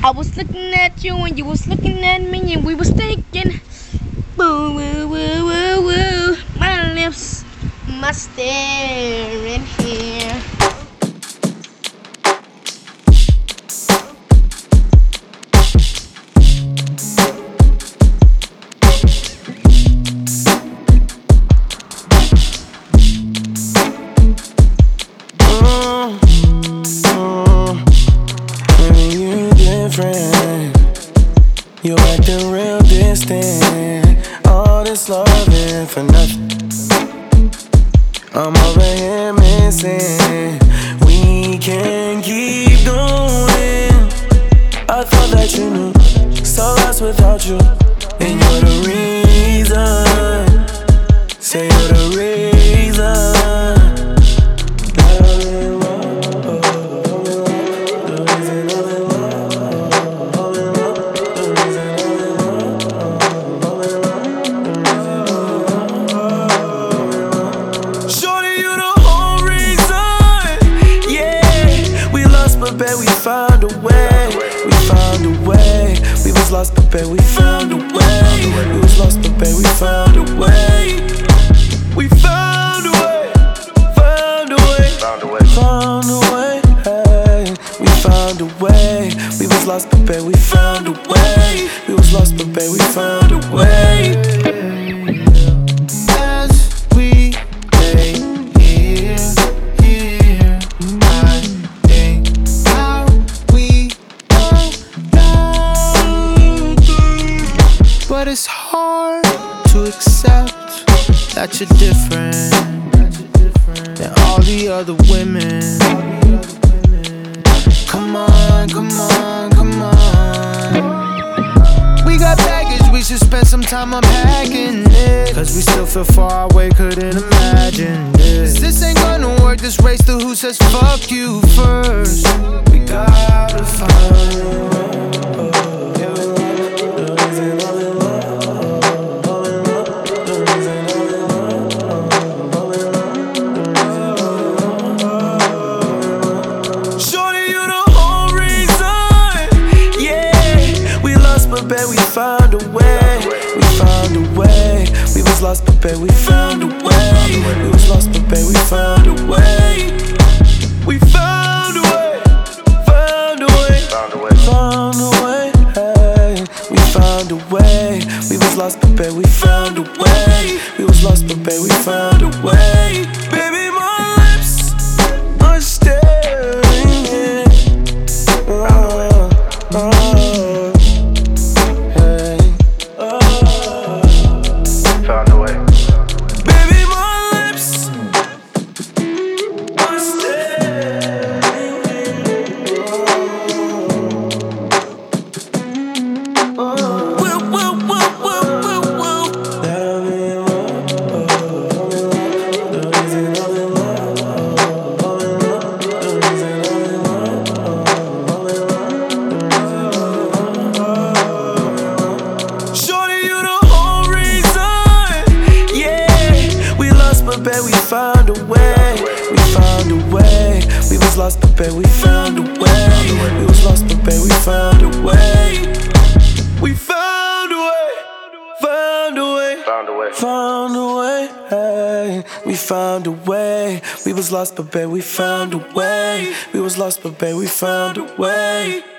I was looking at you and you was looking at me and we was thinking, woo woo woo woo woo. My lips must stare in here. You acting real distant. All this loving for nothing. I'm over here missing. We can't keep going. I thought that you knew, so lost without you. And you're the reason. Say you're the reason. But we found a way, we found a way. We was lost, but babe, we found a way. We was lost, but babe, we found a way. We found a way, found a way, found a way, found a way. Hey, we found a way. We was lost, but babe, we found a way. We was lost, but babe, we found a way. As we lay here. But it's hard to accept that you're different than all the other women. Come on, come on, come on. We got baggage, we should spend some time unpacking it. Cause we still feel far away, couldn't imagine this. This ain't gonna work, this race to who says fuck you first. We gotta find but we found a way, we found a way. We was lost, but babe, we found a way. We was lost, but babe, we found a way. We found a way, found a way, found a way, found a way. Hey, we found a way. We was lost, but babe, we found a way. We was lost, but babe, we found a way. Baby, my lips are staring in. But we found a way, we found a way. We was lost, but babe, we found a way. We was lost, but babe, we found a way. We found a way, found a way, found a way, found a way. Hey, we found a way. We was lost, but babe, we found a way. We was lost, but babe, we found a way.